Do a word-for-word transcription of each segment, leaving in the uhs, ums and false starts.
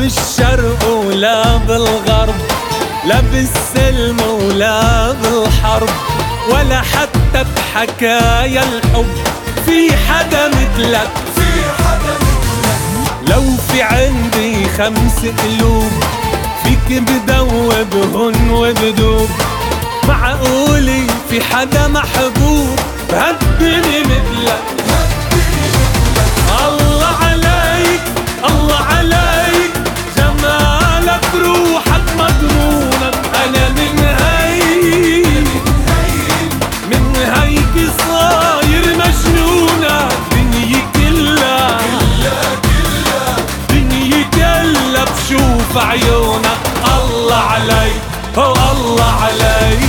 بالشرق ولا بالغرب، لا بالسلم ولا بالحرب، ولا حتى بحكايا الحب في حدا مثلك. لو في عندي خمس قلوب فيك بدوبهن وبدوب، معقولي في حدا محبوب بهالدنيا مثلك؟ الله عليك الله عليك، جمالك روحك مضمونك، أنا من هيك من هيك صاير مجنونك، دنيا كلها دنيا كلها بشوف عيونك. الله عليك هو الله عليك.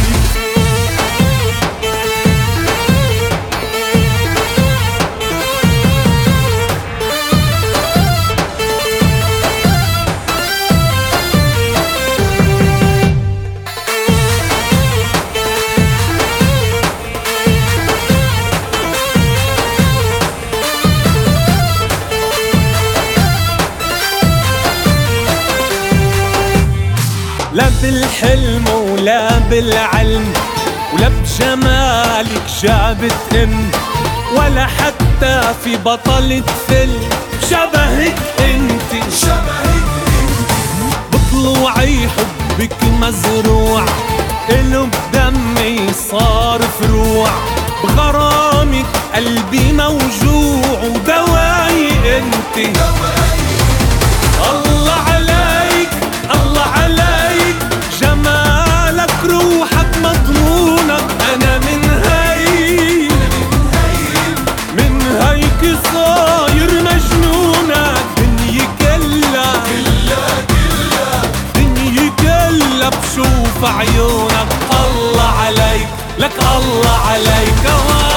لا بالحلم ولا بالعلم ولا بجمالك شابت ام، ولا حتى في بطلة فيلم شبهك انت. بطلوعي حبك مزروع إله بدمي صار فروع، بغرامك قلبي موجوع ودواي انت. الله عليك الله عليك، جمالك روحك مضمونك، أنا من هيك من هيك صاير مجنونك، دنيا كلها دنيا كلها بشوف عيونك. الله عليك لك الله عليك.